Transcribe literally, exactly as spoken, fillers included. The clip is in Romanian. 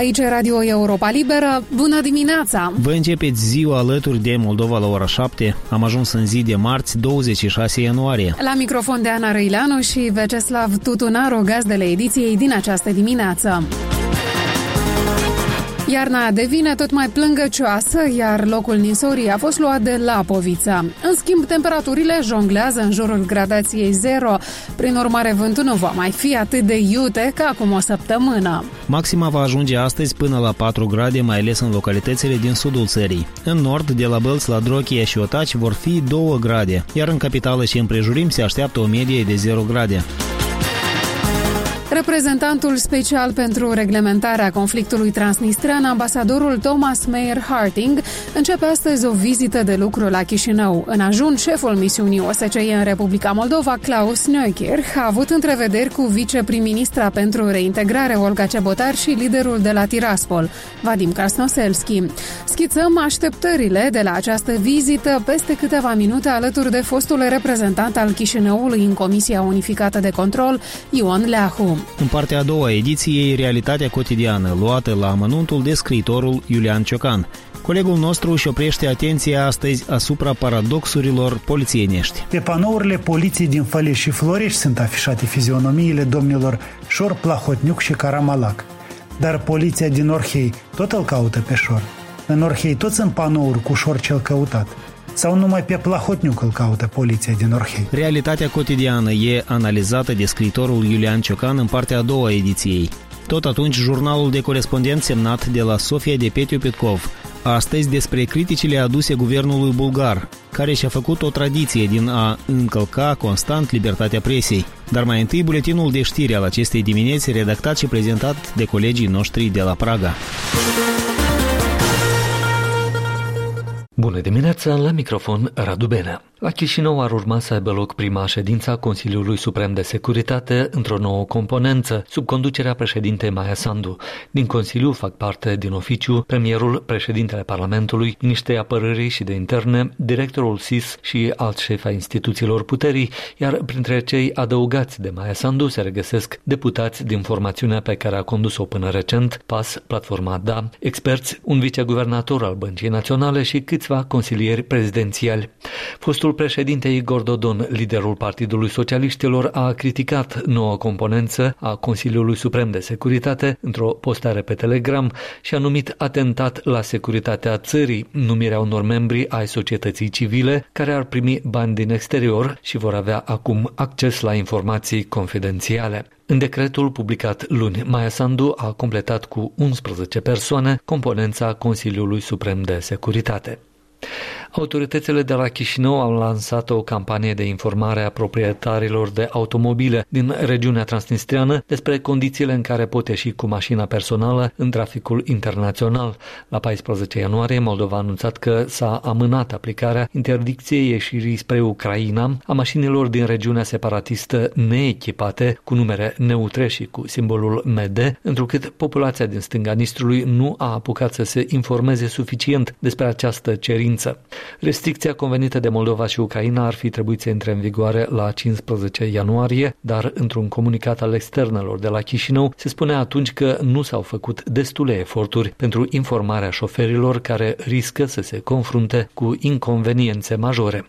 aici e Radio Europa Liberă. Bună dimineața! Vă începeți ziua alături de Moldova la ora șapte. Am ajuns în zi de marți, douăzeci și șase ianuarie. La microfon de Ana Răileanu și Veceslav Tutunaru, gazdele ediției din această dimineață. Iarna devine tot mai plângăcioasă, iar locul ninsorii a fost luat de Lapovița. În schimb, temperaturile jonglează în jurul gradației zero. Prin urmare, vântul nu va mai fi atât de iute ca acum o săptămână. Maxima va ajunge astăzi până la patru grade, mai ales în localitățile din sudul țării. În nord, de la Bălți la Drochia și Otaci, vor fi două grade, iar în capitală și împrejurim se așteaptă o medie de zero grade. Reprezentantul special pentru reglementarea conflictului transnistrean, ambasadorul Thomas Meyer Harting, începe astăzi o vizită de lucru la Chișinău. În ajun, șeful misiunii O S C E în Republica Moldova, Klaus Neukirch, a avut întrevederi cu viceprim-ministra pentru reintegrare, Olga Cebotar, și liderul de la Tiraspol, Vadim Krasnoselski. Schițăm așteptările de la această vizită peste câteva minute alături de fostul reprezentant al Chișinăului în Comisia Unificată de Control, Ion Leahu. În partea a doua a ediției, realitatea cotidiană, luată la amănuntul de scriitorul Iulian Ciocan. Colegul nostru își oprește atenția astăzi asupra paradoxurilor polițienești. Pe panourile poliției din Făleș și Florești sunt afișate fizionomiile domnilor Șor, Plahotniuc și Caramalac. Dar poliția din Orhei tot îl caută pe Șor. În Orhei toți sunt panouri cu Șor cel căutat. Sau numai pe Plahotniuc îl caută poliția din Orhei. Realitatea cotidiană e analizată de scriitorul Iulian Ciocan în partea a doua a ediției. Tot atunci, jurnalul de corespondent semnat de la Sofia de Petiu Petkov. Astăzi despre criticile aduse guvernului bulgar, care și-a făcut o tradiție din a încălca constant libertatea presei. Dar mai întâi, buletinul de știri al acestei dimineți, redactat și prezentat de colegii noștri de la Praga. Bună dimineața, la microfon Radu Benea. La Chișinău ar urma să aibă loc prima ședință a Consiliului Suprem de Securitate într-o nouă componență, sub conducerea președintei Maia Sandu. Din Consiliu fac parte din oficiu premierul, președintele Parlamentului, miniștrii apărării și de interne, directorul S I S și alți șefi ai instituțiilor puterii, iar printre cei adăugați de Maia Sandu se regăsesc deputați din formațiunea pe care a condus-o până recent, P A S, Platforma D A, experți, un viceguvernator al Băncii Naționale și câțiva consilieri prezidențiali. Fostul președinte Igor Dodon, liderul Partidului Socialiștilor, a criticat noua componență a Consiliului Suprem de Securitate într-o postare pe Telegram și a numit atentat la securitatea țării numirea unor membri ai societății civile care ar primi bani din exterior și vor avea acum acces la informații confidențiale. În decretul publicat luni, Maia Sandu a completat cu unsprezece persoane componența Consiliului Suprem de Securitate. Autoritățile de la Chișinău au lansat o campanie de informare a proprietarilor de automobile din regiunea transnistreană despre condițiile în care pot ieși cu mașina personală în traficul internațional. La paisprezece ianuarie, Moldova a anunțat că s-a amânat aplicarea interdicției ieșirii spre Ucraina a mașinilor din regiunea separatistă neechipate cu numere neutre și cu simbolul M D, întrucât populația din stânga Nistrului nu a apucat să se informeze suficient despre această cerință. Restricția convenită de Moldova și Ucraina ar fi trebuit să intre în vigoare la cincisprezece ianuarie, dar într-un comunicat al externelor de la Chișinău se spune atunci că nu s-au făcut destule eforturi pentru informarea șoferilor care riscă să se confrunte cu inconveniențe majore.